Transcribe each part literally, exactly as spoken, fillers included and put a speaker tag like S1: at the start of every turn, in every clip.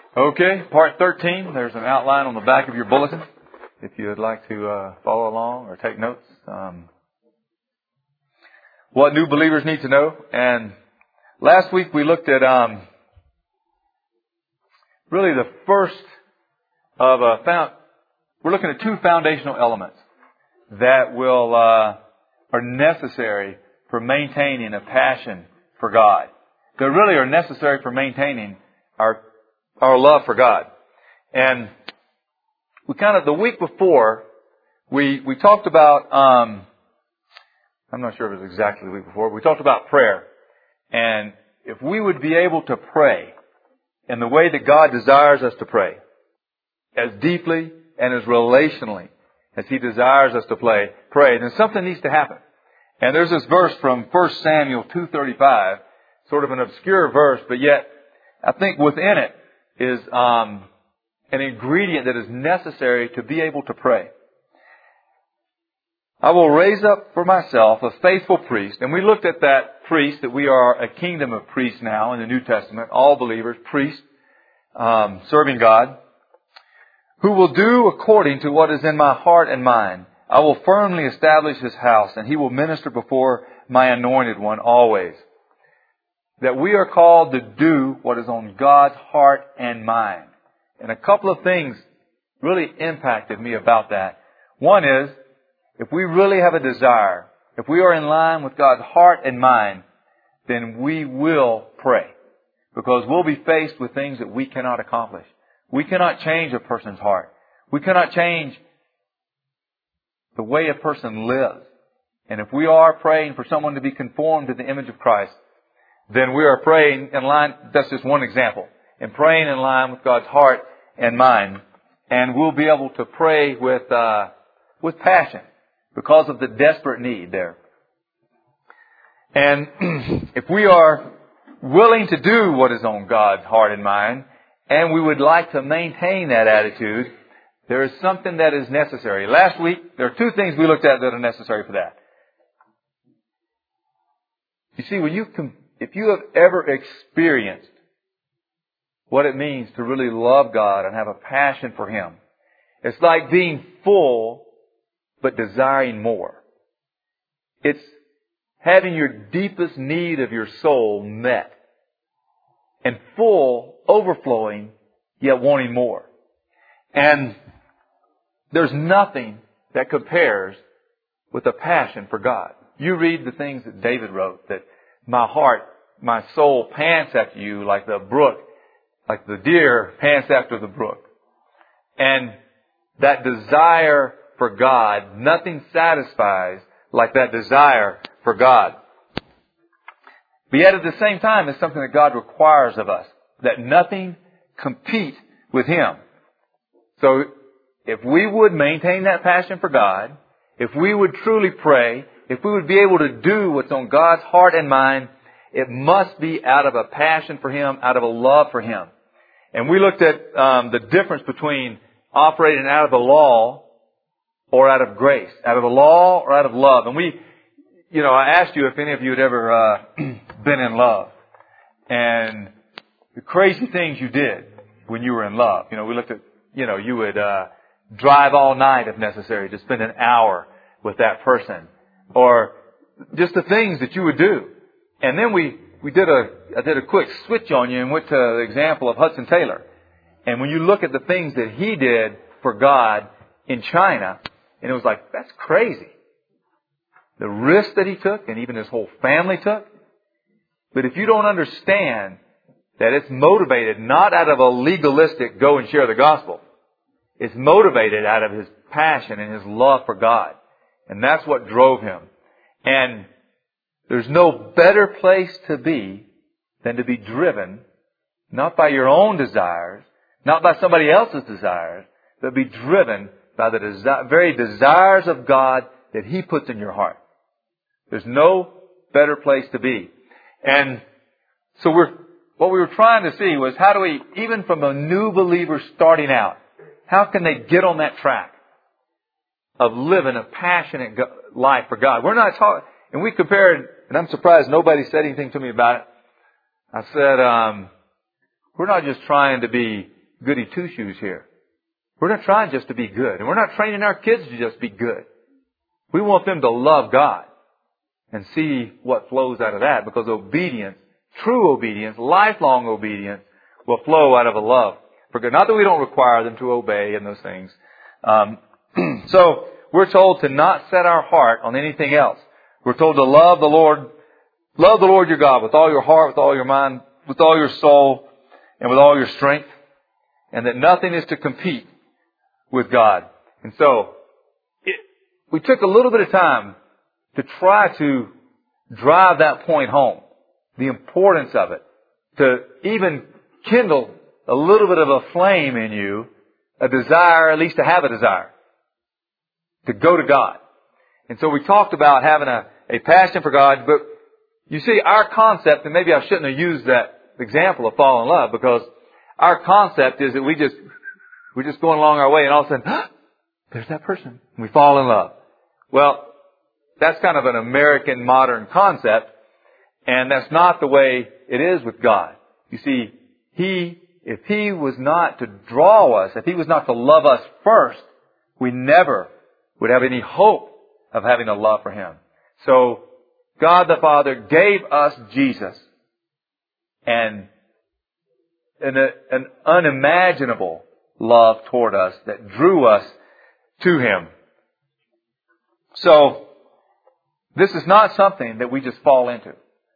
S1: Okay, part thirteen. There's an outline on the back of your bulletin if you would like to uh, follow along or take notes. Um, what new believers need to know. And last week we looked at um, really the first of a found. We're looking at two foundational elements that will uh, are necessary for maintaining a passion for God. That really are necessary for maintaining our our love for God. And we kind of, the week before, we we talked about, um, I'm not sure if it was exactly the week before, we talked about prayer. And if we would be able to pray in the way that God desires us to pray, as deeply and as relationally as He desires us to play, pray, then something needs to happen. And there's this verse from First Samuel two thirty-five, sort of an obscure verse, but yet I think within it is um, an ingredient that is necessary to be able to pray. I will raise up for myself a faithful priest. And we looked at that priest, that we are a kingdom of priests now in the New Testament, all believers, priests, um, serving God, who will do according to what is in my heart and mind. I will firmly establish His house, and He will minister before my anointed one always. That we are called to do what is on God's heart and mind. And a couple of things really impacted me about that. One is, if we really have a desire, if we are in line with God's heart and mind, then we will pray. Because we'll be faced with things that we cannot accomplish. We cannot change a person's heart. We cannot change the way a person lives. And if we are praying for someone to be conformed to the image of Christ, then we are praying in line, that's just one example, and praying in line with God's heart and mind. And we'll be able to pray with uh, with passion because of the desperate need there. And if we are willing to do what is on God's heart and mind, and we would like to maintain that attitude, there is something that is necessary. Last week, there are two things we looked at that are necessary for that. You see, when you com- if you have ever experienced what it means to really love God and have a passion for Him, it's like being full but desiring more. It's having your deepest need of your soul met. And full, overflowing, yet wanting more. And there's nothing that compares with a passion for God. You read the things that David wrote, that my heart, my soul pants after you like the brook, like the deer pants after the brook. And that desire for God, nothing satisfies like that desire for God. But yet at the same time, it's something that God requires of us, that nothing compete with Him. So if we would maintain that passion for God, if we would truly pray, if we would be able to do what's on God's heart and mind, it must be out of a passion for Him, out of a love for Him. And we looked at um, the difference between operating out of the law or out of grace, out of the law or out of love. And we, you know, I asked you if any of you had ever uh, been in love and the crazy things you did when you were in love. You know, we looked at, you know, you would uh, drive all night if necessary to spend an hour with that person, or just the things that you would do. And then we, we did a, I did a quick switch on you and went to the example of Hudson Taylor. And when you look at the things that he did for God in China, and it was like, that's crazy. The risk that he took, and even his whole family took. But if you don't understand that it's motivated not out of a legalistic go and share the gospel, it's motivated out of his passion and his love for God. And that's what drove him. And there's no better place to be than to be driven, not by your own desires, not by somebody else's desires, but be driven by the desi- very desires of God that He puts in your heart. There's no better place to be. And so we're, what we were trying to see was, how do we, even from a new believer starting out, how can they get on that track of living a passionate life for God? We're not talking, and we compared, and I'm surprised nobody said anything to me about it. I said, um, we're not just trying to be goody two-shoes here. We're not trying just to be good. And we're not training our kids to just be good. We want them to love God and see what flows out of that, because obedience, true obedience, lifelong obedience will flow out of a love for God. Not that we don't require them to obey and those things. Um, so we're told to not set our heart on anything else. We're told to love the Lord, love the Lord your God with all your heart, with all your mind, with all your soul, and with all your strength, and that nothing is to compete with God. And so it, we took a little bit of time to try to drive that point home, the importance of it, to even kindle a little bit of a flame in you, a desire, at least to have a desire, to go to God. And so we talked about having a, a passion for God, but you see, our concept, and maybe I shouldn't have used that example of fall in love, because our concept is that we just, we're just going along our way, and all of a sudden, ah, there's that person, and we fall in love. Well, that's kind of an American modern concept, and that's not the way it is with God. You see, He, if He was not to draw us, if He was not to love us first, we never would have any hope of having a love for Him. So, God the Father gave us Jesus, and an, an unimaginable love toward us that drew us to Him. So, this is not something that we just fall into.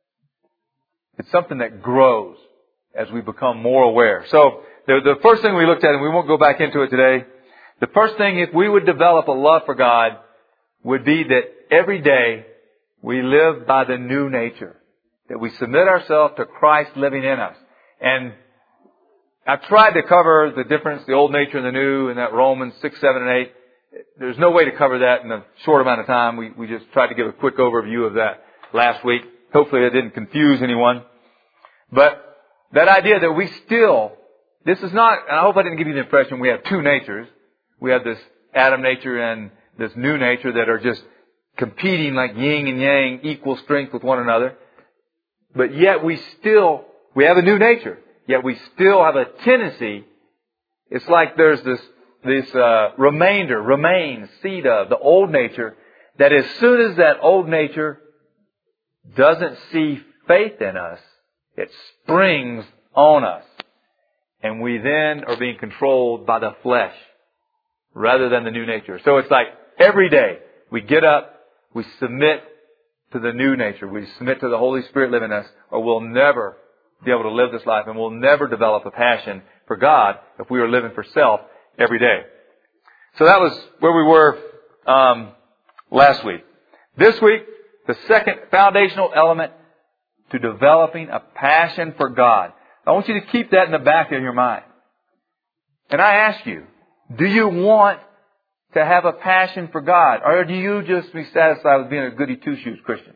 S1: It's something that grows as we become more aware. So, the, the first thing we looked at, and we won't go back into it today, the first thing, if we would develop a love for God, would be that every day we live by the new nature. That we submit ourselves to Christ living in us. And I've tried to cover the difference, the old nature and the new, in that Romans six, seven, and eight. There's no way to cover that in a short amount of time. We, we just tried to give a quick overview of that last week. Hopefully that didn't confuse anyone. But that idea that we still, this is not, and I hope I didn't give you the impression we have two natures. We have this Adam nature and this new nature that are just competing like yin and yang, equal strength with one another. But yet we still, we have a new nature. Yet we still have a tendency, it's like there's this, this uh, remainder, remains, seed of the old nature, that as soon as that old nature doesn't see faith in us, it springs on us. And we then are being controlled by the flesh rather than the new nature. So it's like every day we get up, we submit to the new nature. We submit to the Holy Spirit living in us, or we'll never be able to live this life, and we'll never develop a passion for God if we are living for self every day. So that was where we were um, last week. This week, the second foundational element to developing a passion for God. I want you to keep that in the back of your mind. And I ask you, do you want to have a passion for God? Or do you just be satisfied with being a goody two-shoes Christian?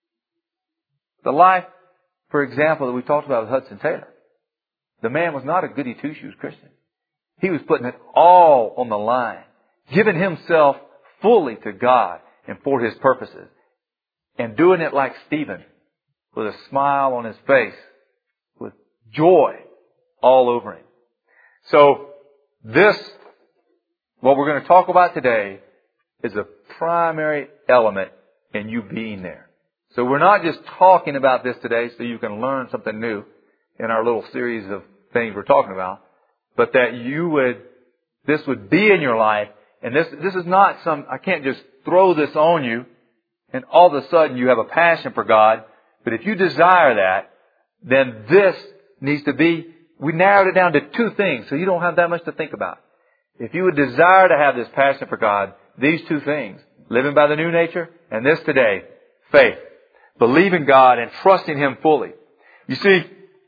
S1: The life, for example, that we talked about with Hudson Taylor. The man was not a goody two-shoes Christian. He was putting it all on the line, giving himself fully to God and for His purposes, and doing it like Stephen, with a smile on his face, with joy all over him. So, this, what we're going to talk about today, is a primary element in you being there. So we're not just talking about this today so you can learn something new in our little series of things we're talking about, but that you would, this would be in your life, and this, this is not some, I can't just throw this on you, and all of a sudden you have a passion for God. But if you desire that, then this needs to be, we narrowed it down to two things, so you don't have that much to think about. If you would desire to have this passion for God, these two things, living by the new nature, and this today, faith. Believing God and trusting Him fully. You see,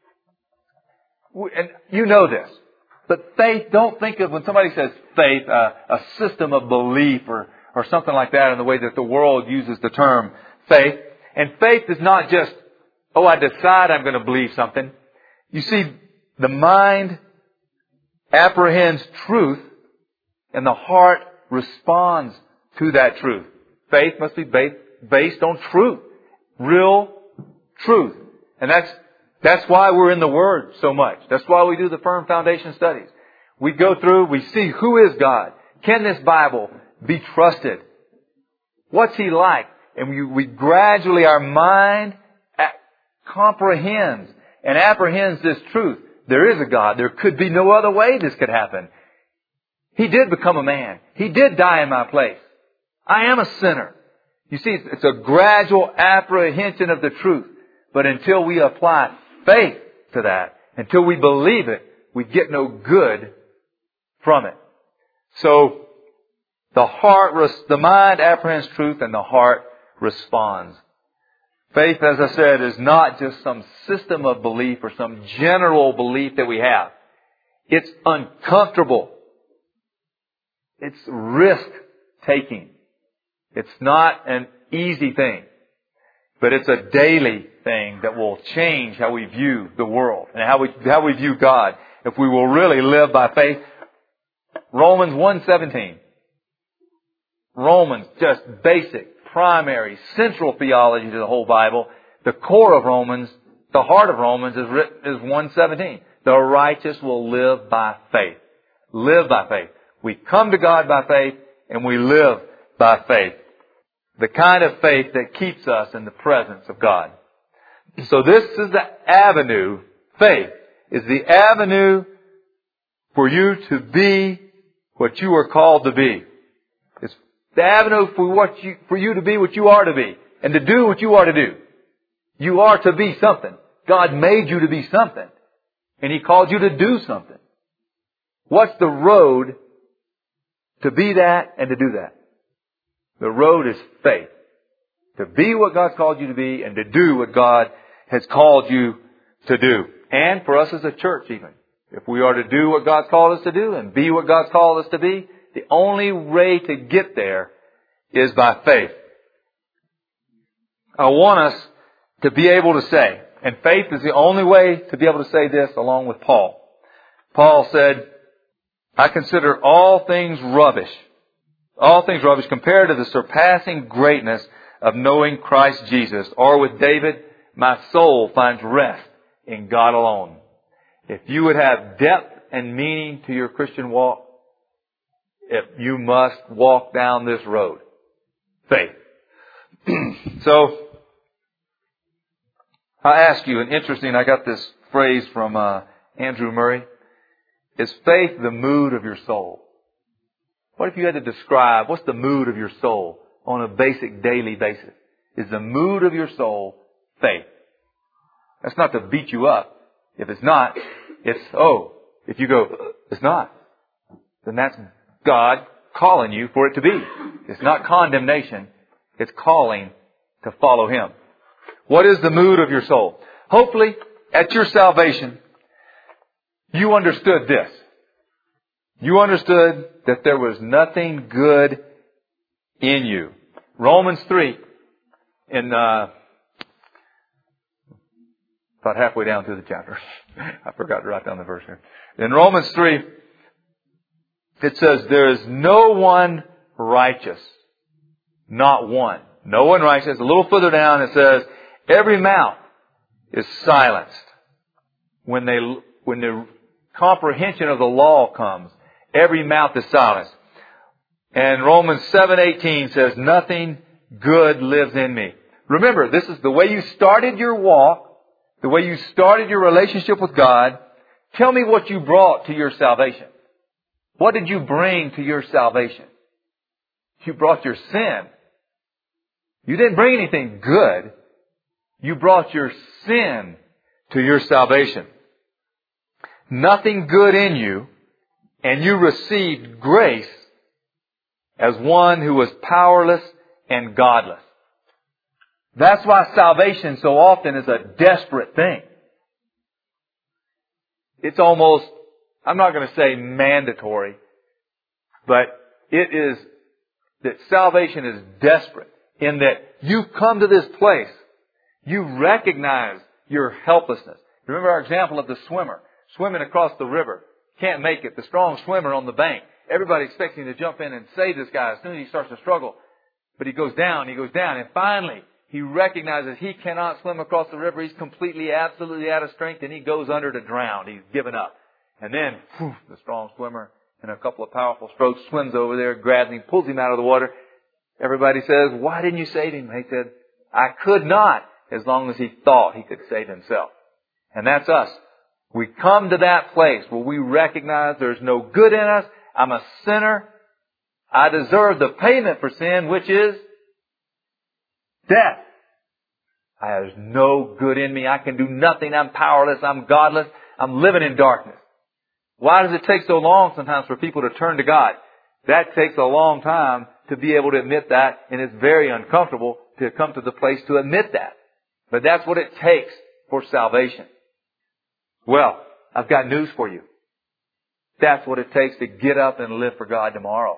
S1: and you know this, but faith, don't think of, when somebody says faith, uh, a system of belief or, or something like that in the way that the world uses the term faith. And faith is not just, oh, I decide I'm going to believe something. You see, the mind apprehends truth and the heart responds to that truth. Faith must be based on truth. Real truth. And that's, that's why we're in the Word so much. That's why we do the firm foundation studies. We go through, we see who is God. Can this Bible be trusted? What's He like? And we, we gradually, our mind comprehends and apprehends this truth. There is a God. There could be no other way this could happen. He did become a man. He did die in my place. I am a sinner. You see, it's a gradual apprehension of the truth. But until we apply faith to that, until we believe it, we get no good from it. So, the heart, the mind apprehends truth and the heart responds. Faith, as I said, is not just some system of belief or some general belief that we have. It's uncomfortable. It's risk-taking. It's not an easy thing. But it's a daily thing that will change how we view the world and how we, how we view God. If we will really live by faith. Romans one seventeen. Romans, just basic, primary, central theology to the whole Bible. The core of Romans, the heart of Romans is written, is one seventeen. The righteous will live by faith. Live by faith. We come to God by faith and we live by faith. The kind of faith that keeps us in the presence of God. So this is the avenue, faith is the avenue for you to be what you are called to be. It's the avenue for what you, for you to be what you are to be and to do what you are to do. You are to be something. God made you to be something. And He called you to do something. What's the road to be that and to do that? The road is faith. To be what God's called you to be and to do what God has called you to do. And for us as a church even. If we are to do what God's called us to do and be what God's called us to be, the only way to get there is by faith. I want us to be able to say, and faith is the only way to be able to say this along with Paul. Paul said, I consider all things rubbish. All things rubbish compared to the surpassing greatness of knowing Christ Jesus. Or with David, my soul finds rest in God alone. If you would have depth and meaning to your Christian walk, if you must walk down this road. Faith. So, I ask you, and interesting, I got this phrase from uh, Andrew Murray. Is faith the mood of your soul? What if you had to describe, what's the mood of your soul on a basic daily basis? Is the mood of your soul faith? That's not to beat you up. If it's not, it's, oh, if you go, it's not, then that's God calling you for it to be. It's not condemnation. It's calling to follow Him. What is the mood of your soul? Hopefully, at your salvation, you understood this. You understood that there was nothing good in you. Romans three, in uh, about halfway down through the chapter. I forgot to write down the verse here. In Romans three, it says, there is no one righteous. Not one. No one righteous. A little further down it says, every mouth is silenced. When they, when the comprehension of the law comes, every mouth is silenced. And Romans seven eighteen says, nothing good lives in me. Remember, this is the way you started your walk, the way you started your relationship with God. Tell me what you brought to your salvation. What did you bring to your salvation? You brought your sin. You didn't bring anything good. You brought your sin to your salvation. Nothing good in you, and you received grace as one who was powerless and godless. That's why salvation so often is a desperate thing. It's almost, I'm not going to say mandatory, but it is that salvation is desperate in that you come to this place, you recognize your helplessness. Remember our example of the swimmer swimming across the river. Can't make it. The strong swimmer on the bank. Everybody expects him to jump in and save this guy as soon as he starts to struggle. But he goes down, he goes down, and finally he recognizes he cannot swim across the river. He's completely, absolutely out of strength, and he goes under to drown. He's given up. And then, poof, the strong swimmer, in a couple of powerful strokes, swims over there, grabs him, pulls him out of the water. Everybody says, why didn't you save him? He said, I could not, as long as he thought he could save himself. And that's us. We come to that place where we recognize there's no good in us. I'm a sinner. I deserve the payment for sin, which is death. There's no good in me. I can do nothing. I'm powerless. I'm godless. I'm living in darkness. Why does it take so long sometimes for people to turn to God? That takes a long time to be able to admit that, and it's very uncomfortable to come to the place to admit that. But that's what it takes for salvation. Well, I've got news for you. That's what it takes to get up and live for God tomorrow.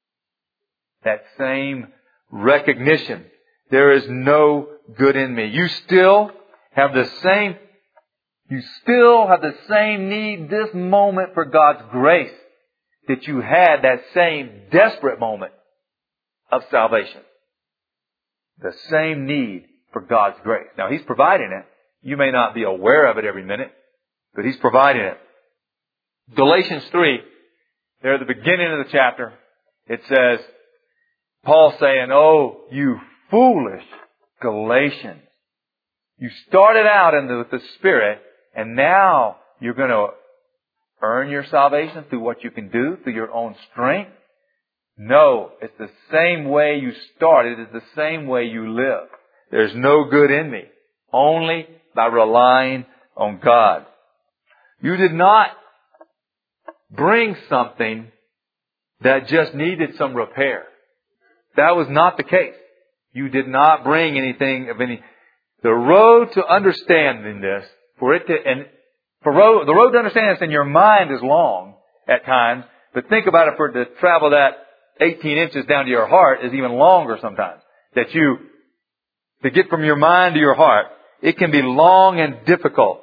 S1: That same recognition. There is no good in me. You still have the same, you still have the same need this moment for God's grace that you had that same desperate moment of salvation. The same need for God's grace. Now, He's providing it. You may not be aware of it every minute, but He's providing it. Galatians three, there at the beginning of the chapter, it says, Paul saying, oh, you foolish Galatians. You started out in the, with the Spirit, and now you're going to earn your salvation through what you can do, through your own strength. No, it's the same way you started, it's the same way you live. There's no good in me, only by relying on God. You did not bring something that just needed some repair. That was not the case. You did not bring anything of any. The road to understanding this, for it to, and for road, the road to understand this in your mind is long at times, but think about it, for it to travel that eighteen inches down to your heart is even longer sometimes. That you, to get from your mind to your heart, it can be long and difficult.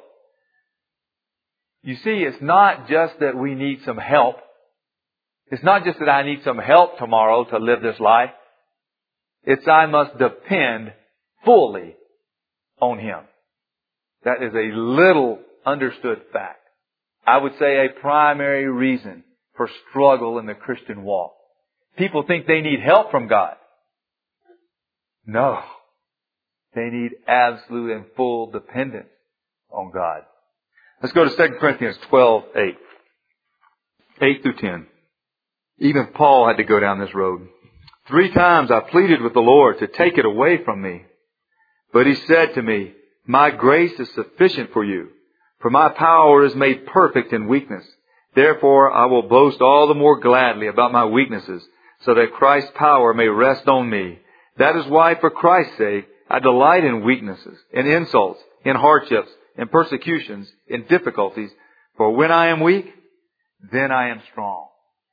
S1: You see, it's not just that we need some help. It's not just that I need some help tomorrow to live this life. It's I must depend fully on Him. That is a little understood fact. I would say a primary reason for struggle in the Christian walk. People think they need help from God. No. They need absolute and full dependence on God. Let's go to Second Corinthians twelve eight. eight through ten. Even Paul had to go down this road. Three times I pleaded with the Lord to take it away from me. But He said to me, my grace is sufficient for you, for my power is made perfect in weakness. Therefore I will boast all the more gladly about my weaknesses, so that Christ's power may rest on me. That is why, for Christ's sake, I delight in weaknesses, in insults, in hardships, in persecutions, in difficulties. For when I am weak, then I am strong.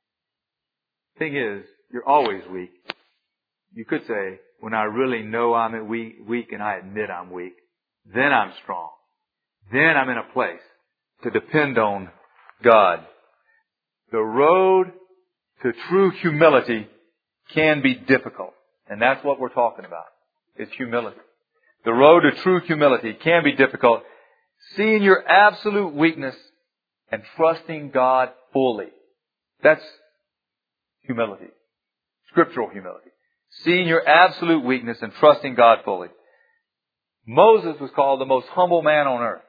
S1: Thing is, you're always weak. You could say, when I really know I'm weak, weak and I admit I'm weak, then I'm strong. Then I'm in a place to depend on God. The road to true humility can be difficult. And that's what we're talking about. It's humility. The road to true humility can be difficult. Seeing your absolute weakness and trusting God fully. That's humility. Scriptural humility. Seeing your absolute weakness and trusting God fully. Moses was called the most humble man on earth.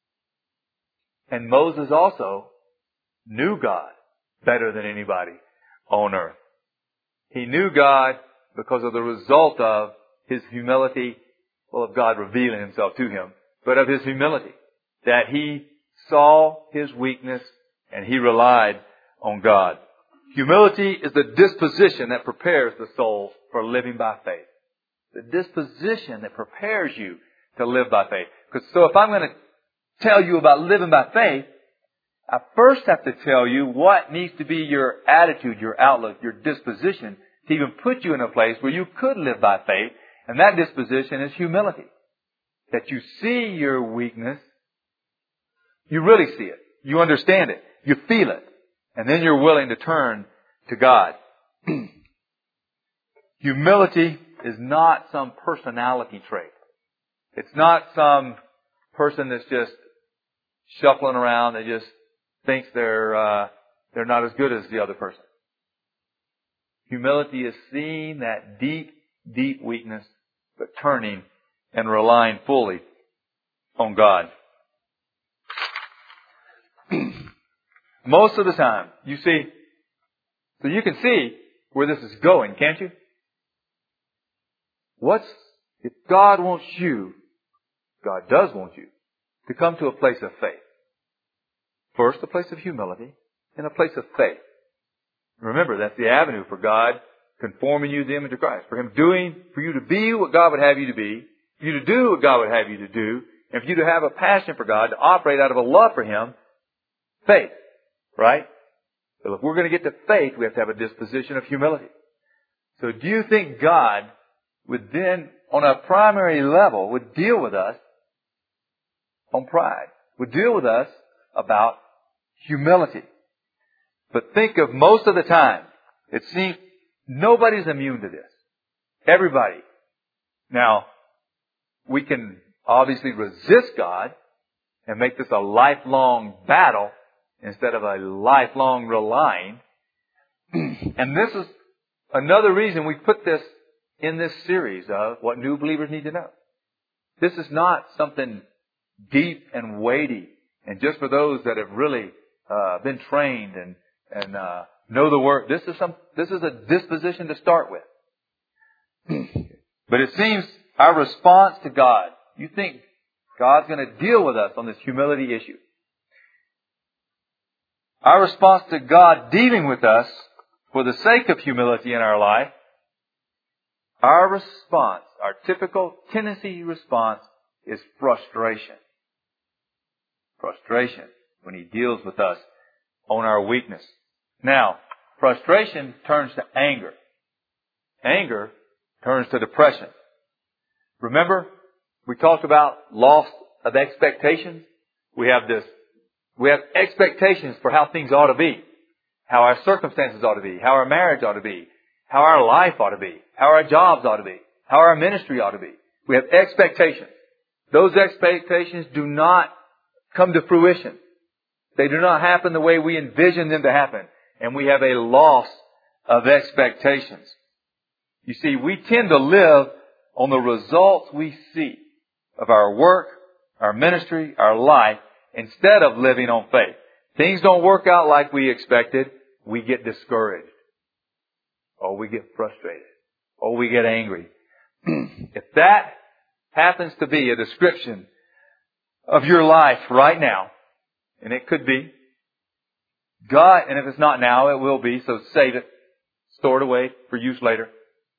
S1: And Moses also knew God better than anybody on earth. He knew God because of the result of his humility, well, of God revealing Himself to him, but of his humility. That he saw his weakness and he relied on God. Humility is the disposition that prepares the soul for living by faith. The disposition that prepares you to live by faith. Because so if I'm going to tell you about living by faith, I first have to tell you what needs to be your attitude, your outlook, your disposition to even put you in a place where you could live by faith. And that disposition is humility. That you see your weakness, you really see it, you understand it, you feel it, and then you're willing to turn to God. Humility is not some personality trait. It's not some person that's just shuffling around, that just thinks they're, uh, they're not as good as the other person. Humility is seeing that deep, deep weakness, but turning and relying fully on God. Most of the time, you see, so you can see where this is going, can't you? What's, if God wants you, God does want you, to come to a place of faith. First, a place of humility, and a place of faith. Remember, that's the avenue for God conforming you to the image of Christ. For Him doing, for you to be what God would have you to be, for you to do what God would have you to do, and for you to have a passion for God, to operate out of a love for Him, faith. Right? So if we're going to get to faith, we have to have a disposition of humility. So do you think God would then, on a primary level, would deal with us on pride? Would deal with us about humility? But think of most of the time, it seems nobody's immune to this. Everybody. Now, we can obviously resist God and make this a lifelong battle instead of a lifelong relying. And this is another reason we put this in this series of what new believers need to know. This is not something deep and weighty and just for those that have really uh, been trained and and uh, know the Word. This is some. This is a disposition to start with. But it seems our response to God, you think God's going to deal with us on this humility issue. Our response to God dealing with us for the sake of humility in our life, our response, our typical tendency response is frustration. Frustration when He deals with us on our weakness. Now, frustration turns to anger. Anger turns to depression. Remember, we talked about loss of expectations. We have this We have expectations for how things ought to be, how our circumstances ought to be, how our marriage ought to be, how our life ought to be, how our jobs ought to be, how our ministry ought to be. We have expectations. Those expectations do not come to fruition. They do not happen the way we envision them to happen. And we have a loss of expectations. You see, we tend to live on the results we see of our work, our ministry, our life, instead of living on faith. Things don't work out like we expected, we get discouraged. Or we get frustrated. Or we get angry. If that happens to be a description of your life right now, and it could be, God, and if it's not now, it will be, so save it. Store it away for use later.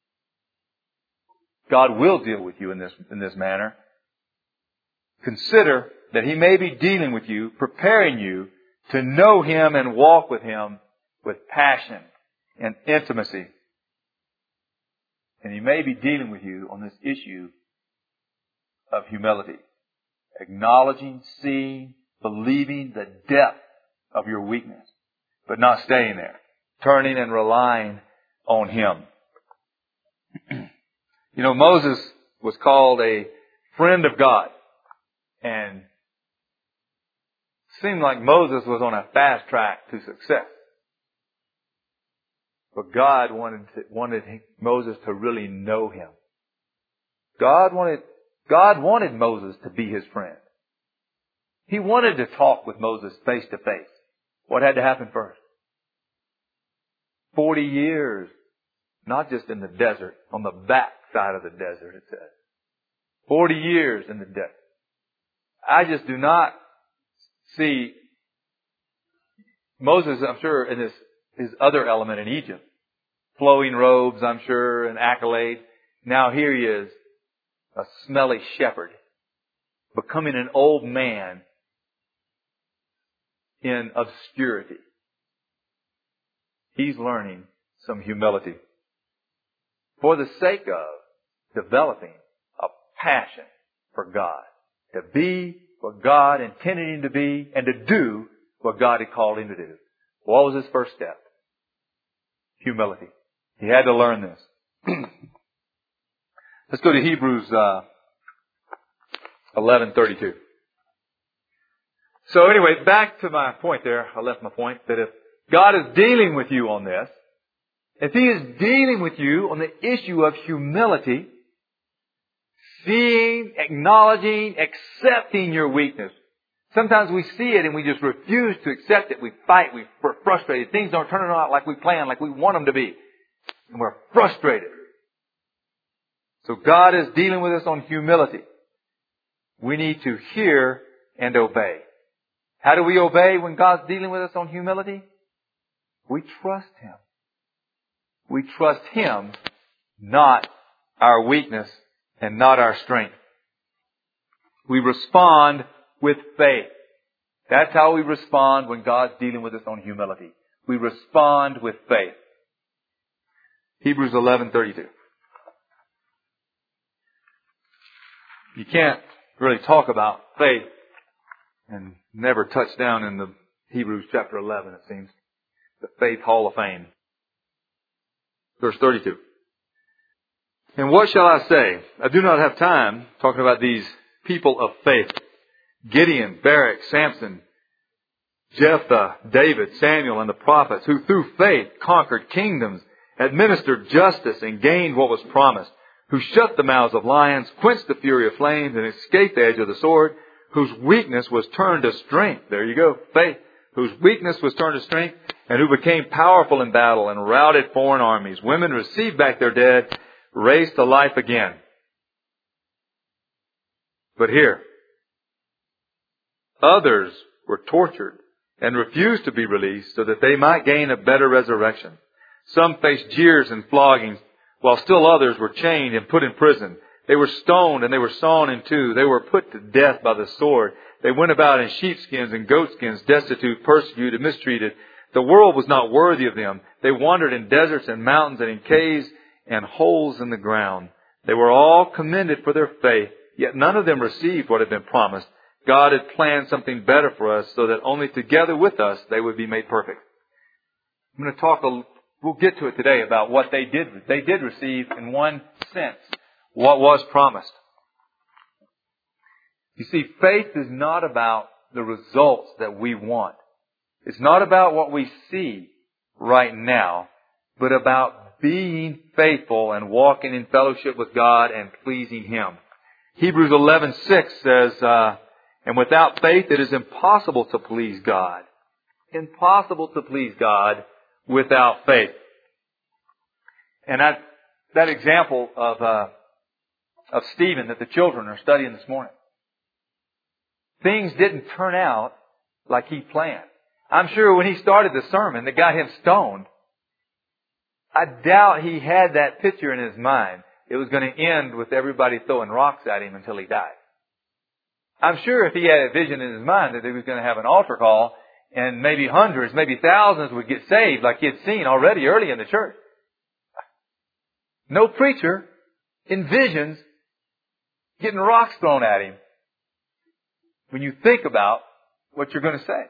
S1: God will deal with you in this, in this manner. Consider that He may be dealing with you, preparing you to know Him and walk with Him with passion and intimacy. And He may be dealing with you on this issue of humility. Acknowledging, seeing, believing the depth of your weakness, but not staying there. Turning and relying on Him. You know, Moses was called a friend of God. And it seemed like Moses was on a fast track to success. But God wanted to, wanted Moses to really know Him. God wanted, God wanted Moses to be His friend. He wanted to talk with Moses face to face. What had to happen first? Forty years, not just in the desert, on the back side of the desert, it says. Forty years in the desert. I just do not see Moses, I'm sure, in this his other element in Egypt. Flowing robes, I'm sure, and accolades. Now here he is, a smelly shepherd, becoming an old man in obscurity. He's learning some humility for the sake of developing a passion for God. To be what God intended him to be and to do what God had called him to do. What was his first step? Humility. He had to learn this. Let's go to Hebrews uh, eleven thirty-two. So anyway, back to my point there. I left my point that if God is dealing with you on this, if He is dealing with you on the issue of humility, seeing, acknowledging, accepting your weakness. Sometimes we see it and we just refuse to accept it. We fight. We're frustrated. Things don't turn out like we plan, like we want them to be. And we're frustrated. So God is dealing with us on humility. We need to hear and obey. How do we obey when God's dealing with us on humility? We trust Him. We trust Him, not our weakness and not our strength. We respond with faith. That's how we respond when God's dealing with us on humility. We respond with faith. Hebrews eleven thirty-two. You can't really talk about faith and never touch down in the Hebrews chapter eleven, it seems. The Faith Hall of Fame. Verse thirty-two. And what shall I say? I do not have time talking about these people of faith. Gideon, Barak, Samson, Jephthah, David, Samuel, and the prophets, who through faith conquered kingdoms, administered justice, and gained what was promised, who shut the mouths of lions, quenched the fury of flames, and escaped the edge of the sword, whose weakness was turned to strength. There you go, faith. Whose weakness was turned to strength, and who became powerful in battle and routed foreign armies. Women received back their dead, raised to life again. But here, others were tortured and refused to be released so that they might gain a better resurrection. Some faced jeers and floggings, while still others were chained and put in prison. They were stoned and they were sawn in two. They were put to death by the sword. They went about in sheepskins and goatskins, destitute, persecuted, mistreated. The world was not worthy of them. They wandered in deserts and mountains and in caves and holes in the ground. They were all commended for their faith, yet none of them received what had been promised. God had planned something better for us so that only together with us they would be made perfect. I'm going to talk, a, we'll get to it today about what they did. They did receive, in one sense, what was promised. You see, faith is not about the results that we want. It's not about what we see right now, but about being faithful and walking in fellowship with God and pleasing Him. Hebrews eleven six says, uh, and without faith it is impossible to please God. Impossible to please God without faith. And that, that example of, uh, of Stephen that the children are studying this morning. Things didn't turn out like he planned. I'm sure when he started the sermon that got him stoned, I doubt he had that picture in his mind. It was going to end with everybody throwing rocks at him until he died. I'm sure if he had a vision in his mind that he was going to have an altar call and maybe hundreds, maybe thousands would get saved like he had seen already early in the church. No preacher in visions getting rocks thrown at him when you think about what you're going to say.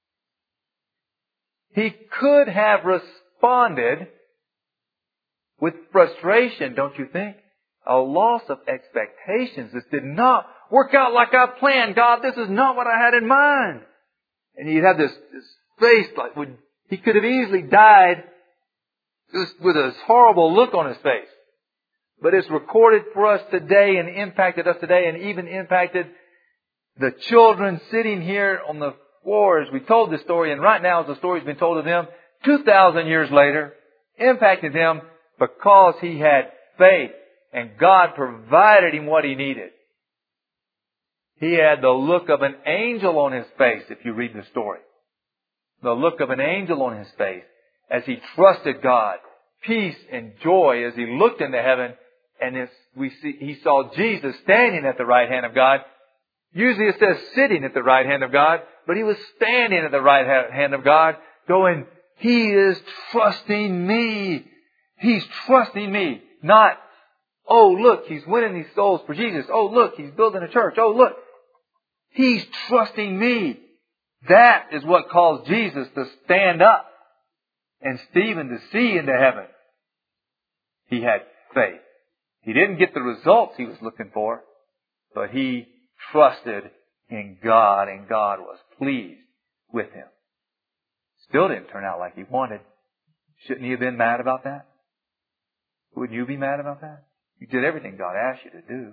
S1: He could have responded with frustration, don't you think? A loss of expectations. This did not work out like I planned. God, this is not what I had in mind. And he'd have this, this face like would, he could have easily died just with a horrible look on his face. But it's recorded for us today and impacted us today and even impacted the children sitting here on the floors. We told this story, and right now the story's been told of them two thousand years later, impacted them because he had faith and God provided him what he needed. He had the look of an angel on his face, if you read the story. The look of an angel on his face as he trusted God. Peace and joy as he looked into heaven, and as we see, he saw Jesus standing at the right hand of God. Usually it says sitting at the right hand of God, but he was standing at the right hand of God going, He is trusting me. He's trusting me. Not, oh look, he's winning these souls for Jesus. Oh look, he's building a church. Oh look, he's trusting me. That is what caused Jesus to stand up and Stephen to see into heaven. He had faith. He didn't get the results he was looking for, but he trusted in God and God was pleased with him. Still didn't turn out like he wanted. Shouldn't he have been mad about that? Would you be mad about that? You did everything God asked you to do.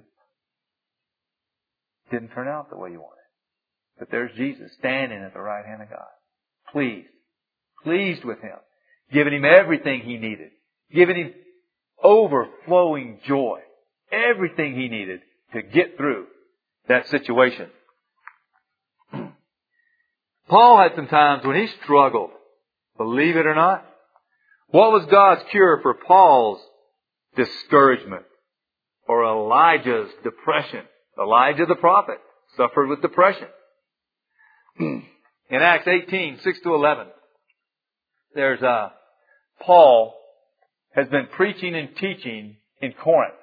S1: Didn't turn out the way you wanted. But there's Jesus standing at the right hand of God. Pleased. Pleased with him. Giving him everything he needed. Giving him overflowing joy. Everything he needed to get through that situation. Paul had some times when he struggled. Believe it or not. What was God's cure for Paul's discouragement? Or Elijah's depression? Elijah the prophet suffered with depression. In Acts eighteen, six to eleven, there's uh, Paul has been preaching and teaching in Corinth.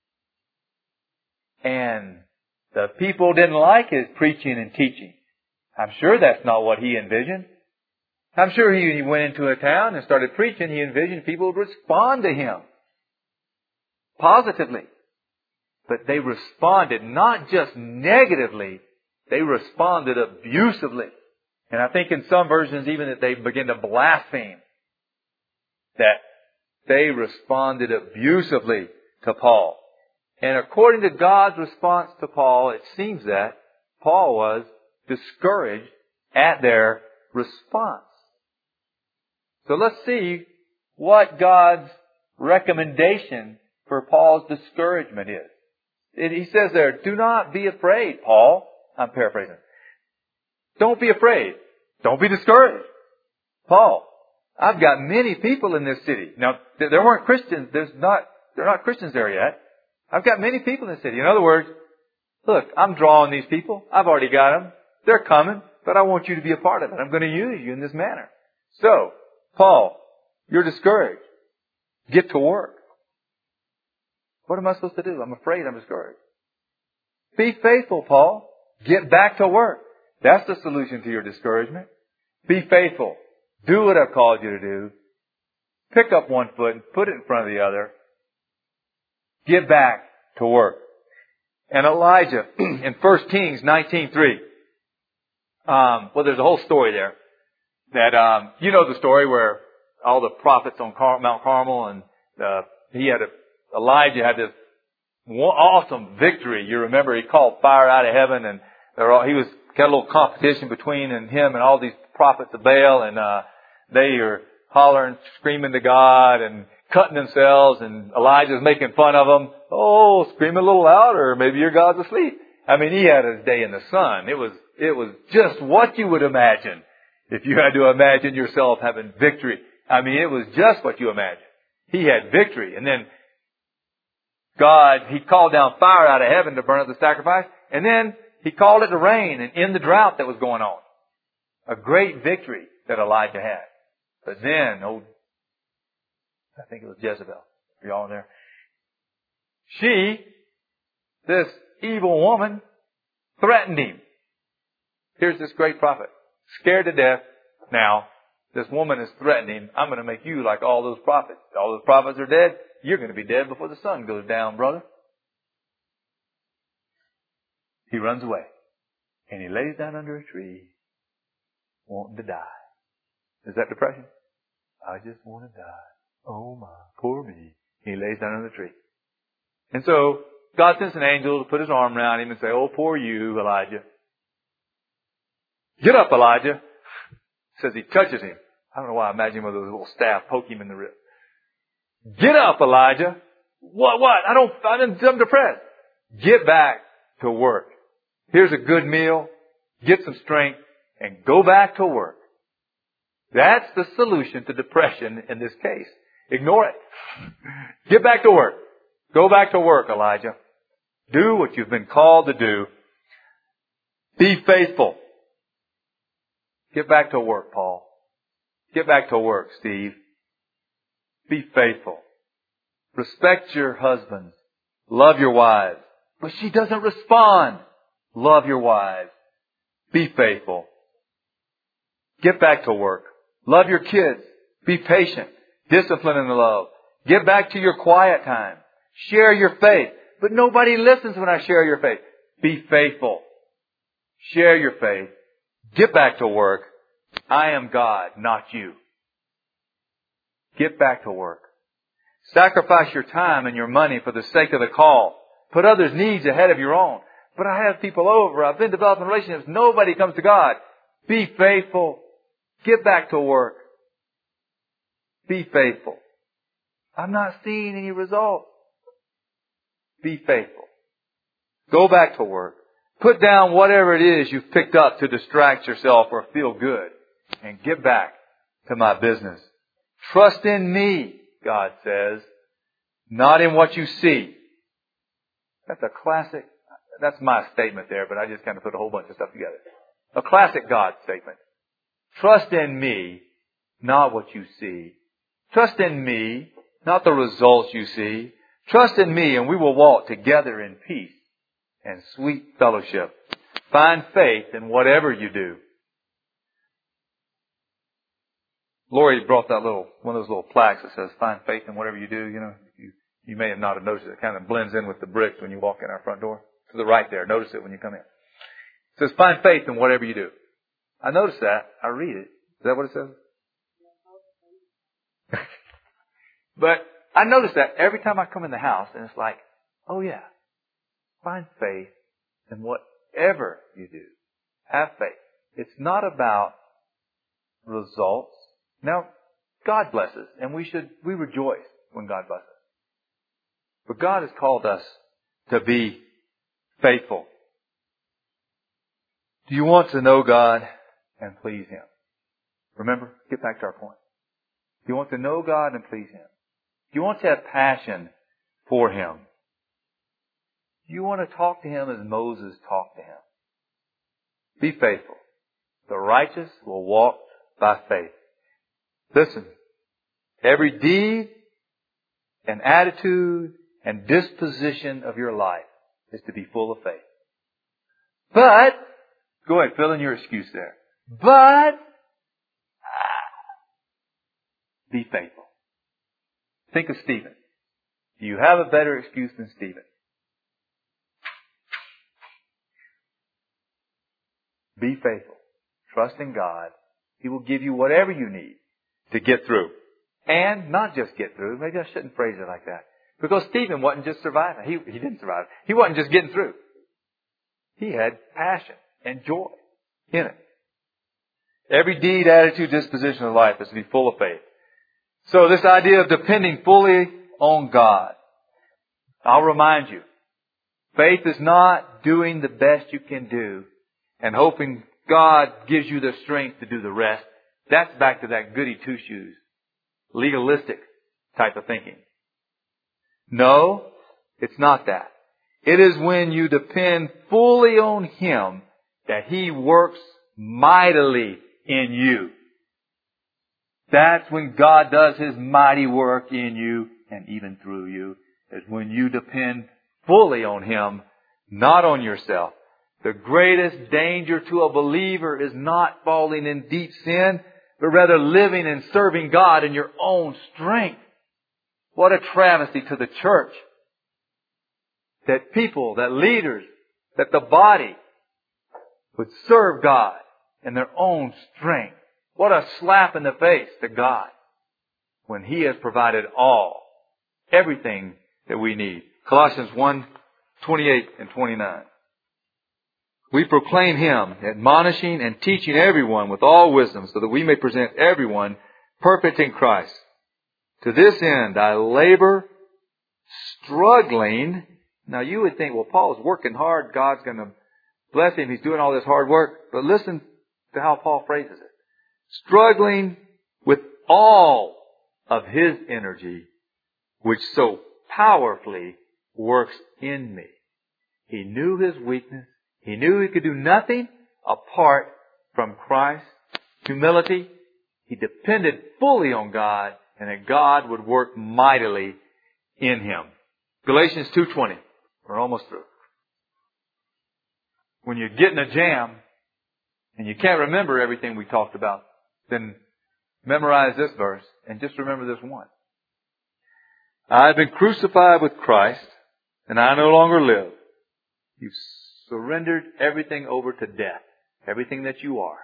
S1: And the people didn't like his preaching and teaching. I'm sure that's not what he envisioned. I'm sure he, he went into a town and started preaching. He envisioned people would respond to him positively. But they responded not just negatively, they responded abusively. And I think in some versions even that they began to blaspheme. That they responded abusively to Paul. And according to God's response to Paul, it seems that Paul was discouraged at their response. So let's see what God's recommendation for Paul's discouragement is. It, he says there, do not be afraid, Paul. I'm paraphrasing. Don't be afraid. Don't be discouraged. Paul, I've got many people in this city. Now, there weren't Christians. There's not, there are not Christians there yet. I've got many people in the city. In other words, look, I'm drawing these people. I've already got them. They're coming, but I want you to be a part of it. I'm going to use you in this manner. So, Paul, you're discouraged. Get to work. What am I supposed to do? I'm afraid. I'm discouraged. Be faithful, Paul. Get back to work. That's the solution to your discouragement. Be faithful. Do what I've called you to do. Pick up one foot and put it in front of the other. Get back to work. And Elijah in First Kings nineteen three. Um, well, there's a whole story there. That um, you know the story where all the prophets on Car- Mount Carmel and uh, he had a Elijah had this awesome victory. You remember he called fire out of heaven, and there all, he was got a little competition between and him and all these prophets of Baal, and uh, they are hollering, screaming to God, and cutting themselves, and Elijah's making fun of them. Oh, scream a little louder, maybe your God's asleep. I mean, he had his day in the sun. It was it was just what you would imagine if you had to imagine yourself having victory. I mean, it was just what you imagine. He had victory, and then God, He called down fire out of heaven to burn up the sacrifice. And then He called it to rain and end the drought that was going on. A great victory that Elijah had. But then, old, I think it was Jezebel. Are y'all in there? She, this evil woman, threatened him. Here's this great prophet. Scared to death. Now, this woman is threatening him. I'm going to make you like all those prophets. All those prophets are dead. You're going to be dead before the sun goes down, brother. He runs away. And he lays down under a tree, wanting to die. Is that depression? I just want to die. Oh my, poor me. He lays down under the tree. And so, God sends an angel to put his arm around him and say, oh, poor you, Elijah. Get up, Elijah. Says he touches him. I don't know why I imagine one of those little staff poke him in the rib. Get up, Elijah. What, what? I don't, I'm depressed. Get back to work. Here's a good meal. Get some strength and go back to work. That's the solution to depression in this case. Ignore it. Get back to work. Go back to work, Elijah. Do what you've been called to do. Be faithful. Get back to work, Paul. Get back to work, Steve. Be faithful. Respect your husbands. Love your wives. But she doesn't respond. Love your wives. Be faithful. Get back to work. Love your kids. Be patient. Discipline in the love. Get back to your quiet time. Share your faith. But nobody listens when I share your faith. Be faithful. Share your faith. Get back to work. I am God, not you. Get back to work. Sacrifice your time and your money for the sake of the call. Put others' needs ahead of your own. But I have people over. I've been developing relationships. Nobody comes to God. Be faithful. Get back to work. Be faithful. I'm not seeing any results. Be faithful. Go back to work. Put down whatever it is you've picked up to distract yourself or feel good. And get back to my business. Trust in me, God says, not in what you see. That's a classic, that's my statement there, but I just kind of put a whole bunch of stuff together. A classic God statement. Trust in me, not what you see. Trust in me, not the results you see. Trust in me and we will walk together in peace and sweet fellowship. Find faith in whatever you do. Lori brought that little, one of those little plaques that says, find faith in whatever you do. You know, you, you may have not have noticed it. It kind of blends in with the bricks when you walk in our front door. To the right there. Notice it when you come in. It says, find faith in whatever you do. I noticed that. I read it. Is that what it says? But I notice that every time I come in the house and it's like, oh yeah, find faith in whatever you do. Have faith. It's not about results. Now, God blesses, and we should, we rejoice when God blesses. But God has called us to be faithful. Do you want to know God and please Him? Remember, get back to our point. Do you want to know God and please Him? Do you want to have passion for Him? Do you want to talk to Him as Moses talked to Him? Be faithful. The righteous will walk by faith. Listen, every deed and attitude and disposition of your life is to be full of faith. But, go ahead, fill in your excuse there. But, be faithful. Think of Stephen. Do you have a better excuse than Stephen? Be faithful. Trust in God. He will give you whatever you need to get through. And not just get through. Maybe I shouldn't phrase it like that. Because Stephen wasn't just surviving. He, he didn't survive. He wasn't just getting through. He had passion and joy in it. Every deed, attitude, disposition of life is to be full of faith. So this idea of depending fully on God. I'll remind you. Faith is not doing the best you can do and hoping God gives you the strength to do the rest. That's back to that goody two-shoes, legalistic type of thinking. No, it's not that. It is when you depend fully on Him that He works mightily in you. That's when God does His mighty work in you and even through you. Is when you depend fully on Him, not on yourself. The greatest danger to a believer is not falling in deep sin, but rather living and serving God in your own strength. What a travesty to the church. That people, that leaders, that the body would serve God in their own strength. What a slap in the face to God when He has provided all, everything that we need. Colossians one, twenty-eight and twenty-nine. We proclaim Him, admonishing and teaching everyone with all wisdom, so that we may present everyone perfect in Christ. To this end I labor, struggling. Now you would think, well, Paul is working hard. God's going to bless him. He's doing all this hard work. But listen to how Paul phrases it. Struggling with all of His energy, which so powerfully works in me. He knew his weakness. He knew he could do nothing apart from Christ's humility. He depended fully on God, and that God would work mightily in him. Galatians two twenty. We're almost through. When you get in a jam and you can't remember everything we talked about, then memorize this verse and just remember this one. I have been crucified with Christ, and I no longer live. You've surrendered everything over to death. everything that you are.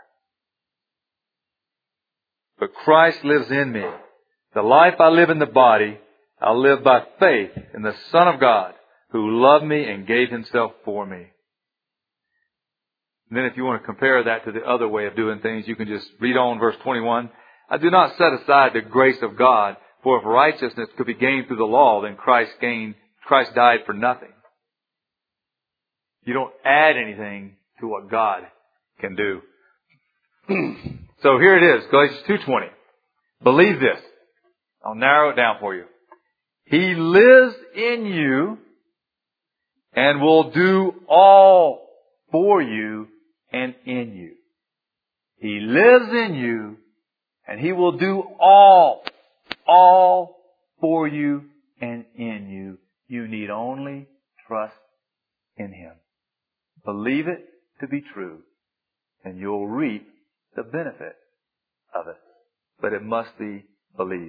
S1: But Christ lives in me. The life I live in the body, I live by faith in the Son of God, who loved me and gave Himself for me. And then if you want to compare that to the other way of doing things, you can just read on verse twenty-one. I do not set aside the grace of God, for if righteousness could be gained through the law, then Christ gained, Christ died for nothing. You don't add anything to what God can do. So here it is, Galatians two twenty. Believe this. I'll narrow it down for you. He lives in you and will do all for you and in you. He lives in you and He will do all, all for you and in you. You need only trust in Him. Believe it to be true and you'll reap the benefit of it. But it must be believed.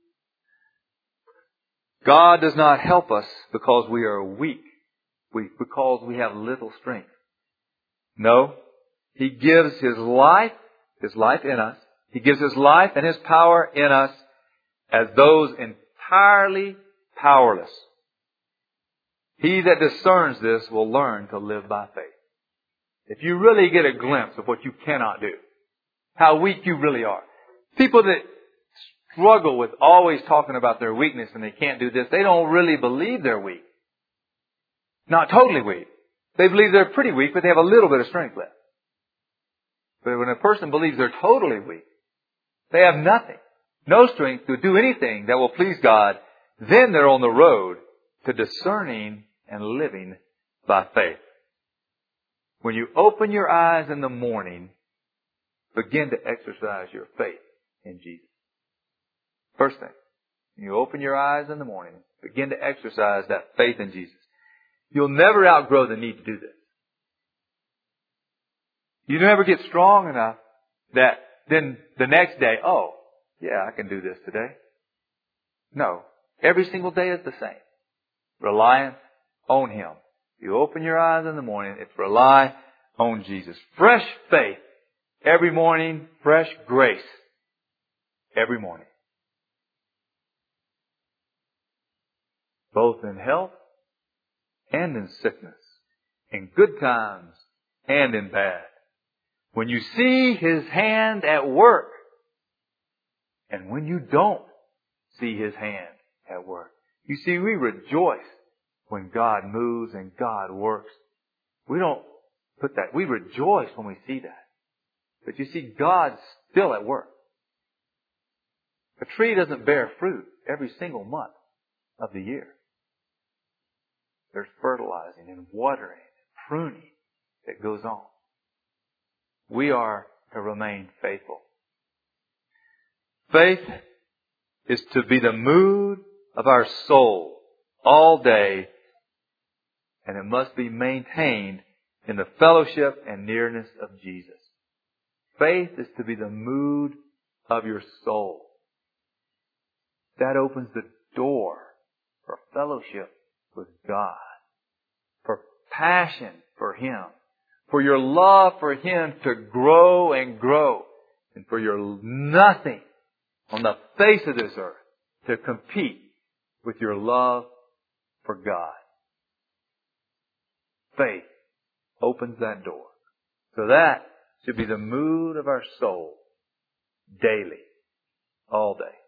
S1: God does not help us because we are weak, we, because we have little strength. No, He gives His life, His life in us. He gives His life and His power in us as those entirely powerless. He that discerns this will learn to live by faith. If you really get a glimpse of what you cannot do, how weak you really are. People that struggle with always talking about their weakness and they can't do this, they don't really believe they're weak. Not totally weak. They believe they're pretty weak, but they have a little bit of strength left. But when a person believes they're totally weak, they have nothing, no strength to do anything that will please God, then they're on the road to discerning and living by faith. When you open your eyes in the morning, begin to exercise your faith in Jesus. First thing, when you open your eyes in the morning, begin to exercise that faith in Jesus. You'll never outgrow the need to do this. You never get strong enough that then the next day, oh, yeah, I can do this today. No. Every single day is the same. Reliance on Him. You open your eyes in the morning, it's rely on Jesus. Fresh faith every morning, fresh grace every morning. Both in health and in sickness, in good times and in bad. When you see His hand at work, and when you don't see His hand at work. You see, we rejoice when God moves and God works. We don't put that, we rejoice when we see that. But you see, God's still at work. A tree doesn't bear fruit every single month of the year. There's fertilizing and watering and pruning that goes on. We are to remain faithful. Faith is to be the mood of our soul all day, and it must be maintained in the fellowship and nearness of Jesus. Faith is to be the mood of your soul. That opens the door for fellowship with God, for passion for Him, for your love for Him to grow and grow, and for your nothing on the face of this earth to compete with your love for God. Faith opens that door. So that should be the mood of our soul daily, all day.